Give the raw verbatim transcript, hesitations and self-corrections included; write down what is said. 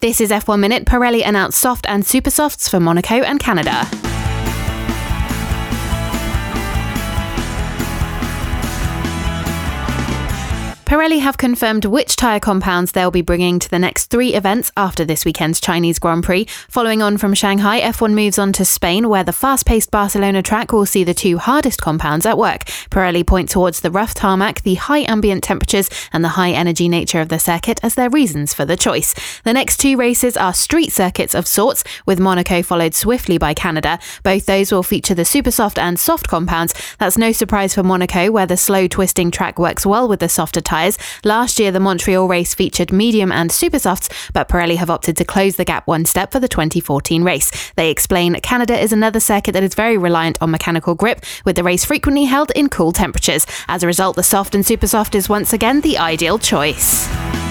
This is F one Minute. Pirelli announced soft and super softs for Monaco and Canada. Pirelli have confirmed which tyre compounds they'll be bringing to the next three events after this weekend's Chinese Grand Prix. Following on from Shanghai, F one moves on to Spain, where the fast-paced Barcelona track will see the two hardest compounds at work. Pirelli point towards the rough tarmac, the high ambient temperatures and the high-energy nature of the circuit as their reasons for the choice. The next two races are street circuits of sorts, with Monaco followed swiftly by Canada. Both those will feature the super soft and soft compounds. That's no surprise for Monaco, where the slow twisting track works well with the softer tyres. Last year, the Montreal race featured medium and super softs, but Pirelli have opted to close the gap one step for the twenty fourteen race. They explain Canada is another circuit that is very reliant on mechanical grip, with the race frequently held in cool temperatures. As a result, the soft and super soft is once again the ideal choice.